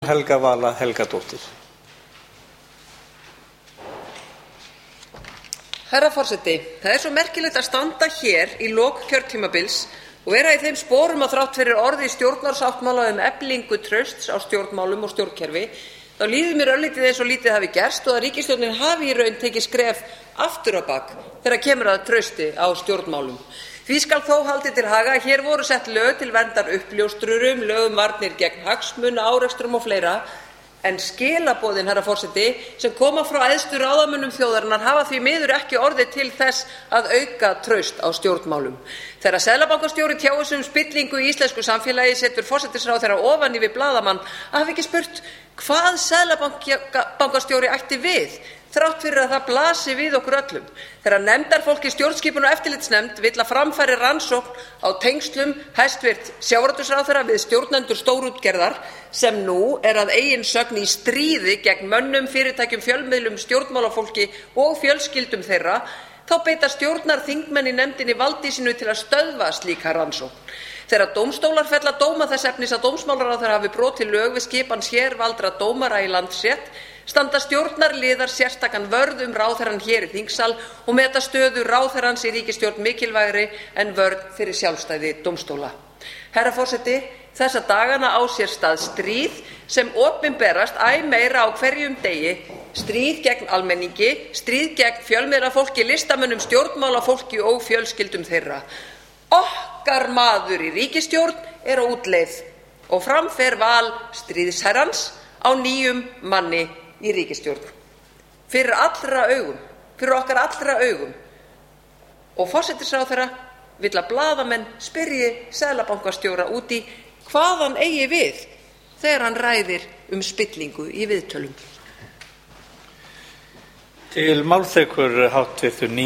Helga Vala Helgadóttir. Herra forseti, það svo merkilegt að standa hér í lok kjörtímabils og vera í þeim sporum að þrátt fyrir orð í stjórnarsáttmála eflingu trausts á stjórnmálum og stjórnkerfi, þá líður mér örlítið eins og lítið hafi gerst og að ríkisstjórnin hafi í raun tekið skref aftur á bak þegar kemur að trausti á stjórnmálum. Því skal þó haldið til haga að hér voru sett lög til verndar uppljóstrurum, lög varnir gegn hagsmunaárekstrum og fleira, en skilaboðin, herra forseti, sem koma frá æðstu ráðamönnum þjóðarinnar hafa því miður ekki orðið til þess að auka traust á stjórnmálum. Þegar seðlabankastjóri tjáir sig spillingu í íslensku samfélagi setur forsætisráðherra ofan í við blaðamann að hafa ekki spurt hvað seðlabankastjóri ætti við, þrátt fyrir að það blasi við okkur öllum. Þegar nefndarfólk í stjórnskipun- og eftirlitsnefnd vill að fram fari rannsókn á tengslum hæstvirts sjávarútvegsráðherra við stjórnendur stórútgerðar sem nú að eigin sögn í stríði gegn mönnum, fyrirtækjum, fjölmiðlum, stjórnmálafólki og fjölskyldum þeirra, þá beita stjórnarþingmenn í nefndinni valdi sínu til að stöðva slíka rannsókn. Þegar dómstólar fella dóma þess efnis að dómsmálaráðherra hafi brotið lög við skipan sérvaldra dómara í Landsrétt, standa stjórnarliðar sérstakan vörð ráðherrann hér í þingsal og meta stöðu ráðherrans í ríkisstjórn mikilvægri en vörð fyrir sjálfstæði dómstóla. Herra forseti, þessa dagana á sér stað stríð sem opinberast æ meira á hverjum degi, stríð gegn almenningi, stríð gegn fjölmiðlafólki, listamönnum, stjórnmálafólki og fjölskyldum þeirra. Okkar maður í ríkisstjórn á útleið og fram fer val stríðsherrans á nýjum manni í ríkisstjórn. Fyrir okkar allra augum. Og forsætisráðherra vill að blaðamenn spyrji seðlabankastjóra út í hvað hann eigi við þegar hann ræðir spillingu í viðtölum. Til máls tekur hv.